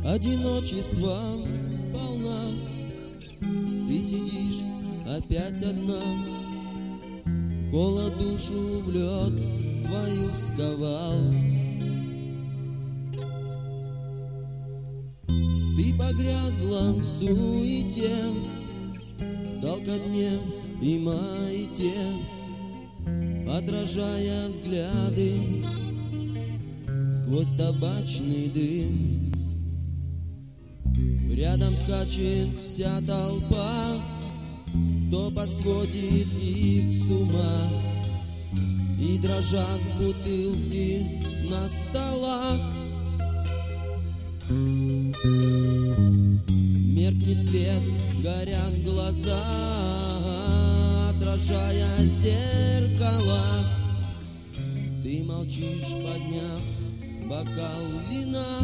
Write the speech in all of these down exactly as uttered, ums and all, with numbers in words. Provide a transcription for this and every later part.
Одиночество полна, ты сидишь опять одна, холод душу в лед твою сковал. Ты погрязла в суете, толкотне и маете, отражая взгляды сквозь табачный дым. Рядом скачет вся толпа, топот сводит их с ума, и дрожат бутылки на столах. Меркнет свет, горят глаза, отражая зеркала. Ты молчишь, подняв бокал вина.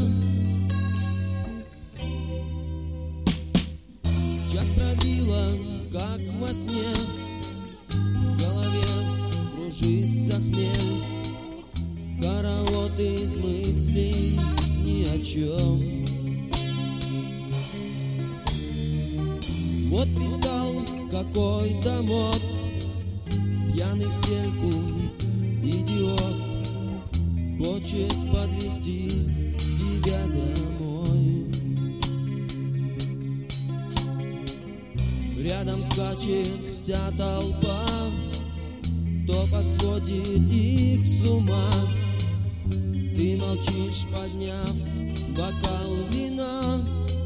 Час пробила, как во сне, в голове кружится хмель, хоровод из мыслей ни о чем. Вот пристал какой-то мод, пьяный в стельку идиот, хочет подвезти тебя домой. Рядом скачет вся толпа, топот сводит их с ума. Ты молчишь, подняв бокал вина,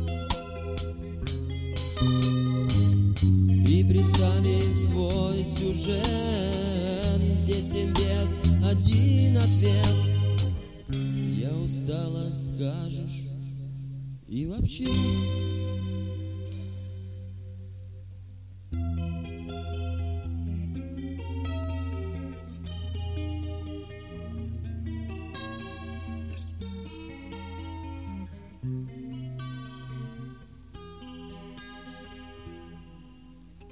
и представив свой сюжет, где семь бед, один ответ. Я устала, скажешь, и вообще